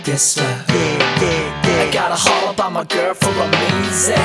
this love. I got a haul about my girl for amazing.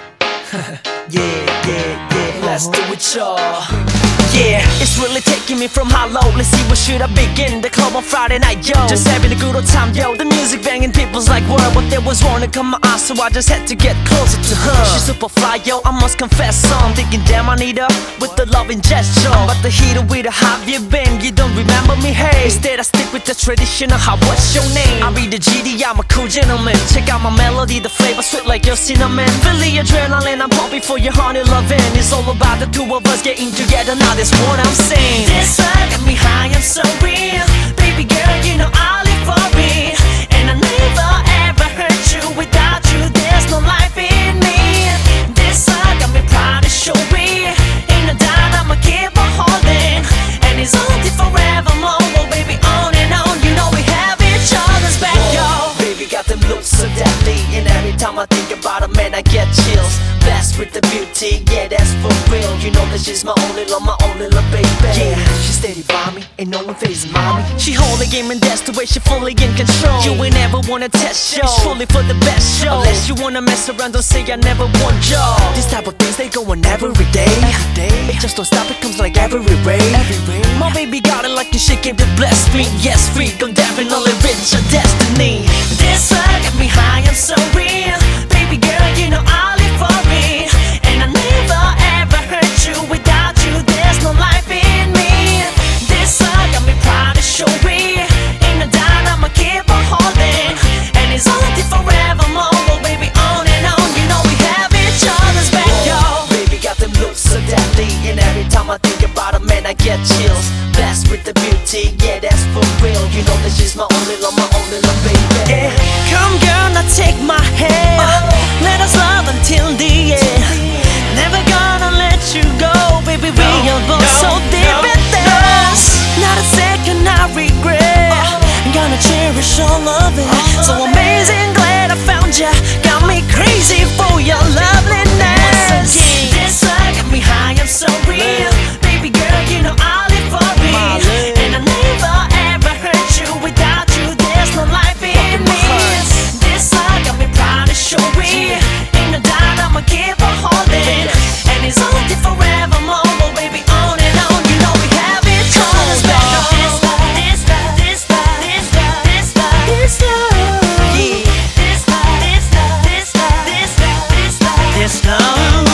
Let's do it, y'all. Yeah, it's really taking me from hollow. Let's see, where should I begin? The club on Friday night, yo. Just having a good old time, yo. The music banging, people's like, word. But there was one to come my eyes, so I just had to get closer to her. She's super fly, yo, I must confess. So I'm thinking, damn, I need her with the loving gesture. I'm about to hit her with a how you been? You don't remember me, hey. Instead I stick with the traditional, how, what's your name? I read the GD, I'm a cool gentleman. Check out my melody, the flavor sweet like your cinnamon. Feel the adrenaline, I'm pumping for your honey loving. It's all about the two of us getting together, now that's what I'm saying. This love got me high, I'm so real. Baby girl, you know I live for it. And I never ever hurt you. Without you, there's no life in me. This love got me proud to show it. In the down, I'ma keep on holding. And it's only forevermore. Oh baby, on and on. You know we have each other's back, yo. Baby got them looks so deadly, and every time I think about her, man, I get chills. Blessed with the beauty, yeah, that's for real. You know that she's my only love, baby. Yeah, she steady by me, ain't no one fazing mommy. She hold the game and that's the way she fully in control. You ain't never wanna test show, it's truly for the best show. Unless you wanna mess around, don't say I never want y'all. These type of things, they going every day. It just don't stop, it comes like every rain. My baby got it like a shit came to bless me. Yes, freak, I'm definitely rich, a destiny. This love got me high, I'm so real. Baby girl, you know I live for it. And I never ever hurt you. Without you, there's no life in me. This love got me proud to show it. In the down, I'ma keep on holding. And it's only forevermore. Oh baby, on and on. You know we have each other's back, yo. Baby got them looks so deadly, and every time I think about her, man, I get chills. Blessed with the beauty, yeah, that's for real. You know that she's my only love, baby. Yeah. Come girl, now take my hand. Let us love until the end. Never gonna let you go, baby. We are both so deep in this. Not a second I regret. Gonna cherish all of it. So amazing, glad I found ya. Got me crazy for your loveliness. This love got me high, I'm so real. Baby girl, you know I live for it. And I never ever hurt you. Without you, there's no life in me. This love got me proud to show it. In the down, I'ma keep on holding. And it's only forevermore. Oh baby, on and on. You know we have each other's back. This love, this love, this love, this love, this love, this love. Yeah. This love, this love, this love, this love, this love, this love.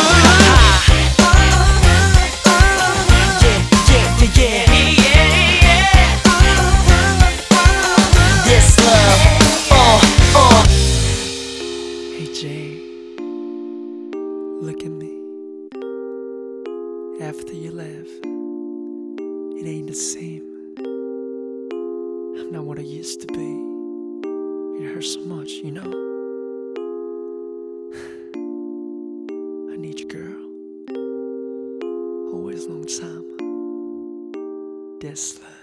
Look at me. After you left, it ain't the same. I'm not what I used to be. It hurts so much, you know. I need you, girl. Always long time. This love.